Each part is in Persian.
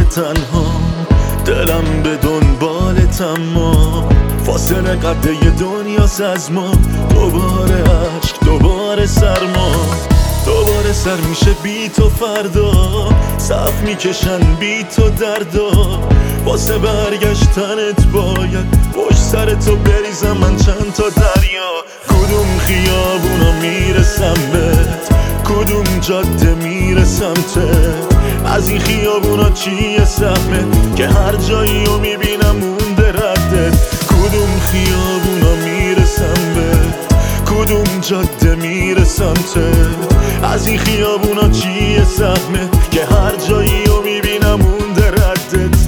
تنها، دلم به دنبالت اما فاصله قد یه دنیاست از ما. دوباره عشق، دوباره سرما، دوباره سر میشه بی تو فردا. صف میکشن بی تو دردا، واسه برگشتنت باید پشت سر تو بریزم من چند تا دریا. کدوم خیابونا میرسم بهت، کدوم جاده میرسم ته؟ از این خیابونا چیه سهمه که هر جایی رو میبینم مونده ردت؟ کدوم خیابونا میرسم بهت، کدوم جاده میرسم ته؟ از این خیابونا چیه سهمه که هر جایی رو میبینم مونده ردت؟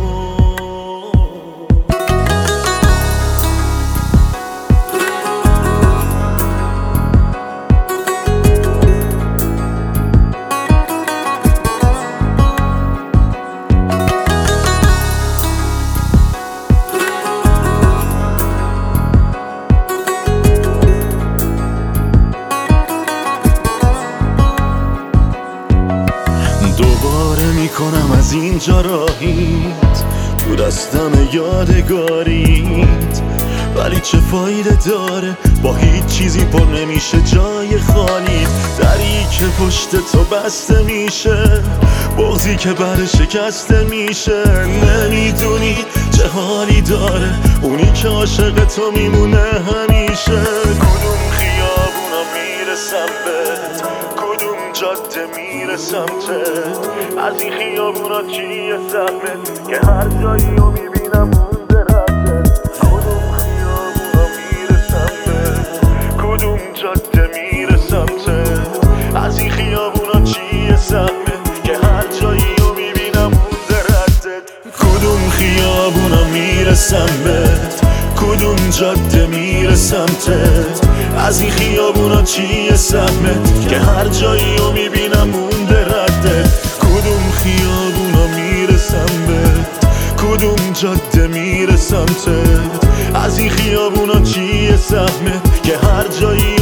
دوباره میکنم از اینجا راهیت، تو دستم یادگاریت، ولی چه فایده داره با هیچ چیزی پر نمیشه جای خالی. دری که پشت تو بسته میشه، بغضی که بر شکسته میشه. نمیدونی چه حالی داره اونی که عاشق تو میمونه همیشه. کدوم خیابونا میرسم بهت، کدوم جاده میرسم ته؟ از این خیابونا چیه سهمه که هر جایی رو میبینم مونده ردت؟ کدوم خیابونا میرسم بهت، کدوم جاده میرسم ته؟ از این خیابونا چیه سهمه که هر جایی رو میبینم مونده ردت؟ کدوم خیابونا میرسم بهت، کدوم جاده میرسم ته؟ از این خیابونا چیه سهمه که هر جایی رو میبینم مونده ردت؟ کدوم خیابونا میرسم بهت، کدوم جاده میرسم ته؟ از این خیابونا چیه سهمه که هر جایی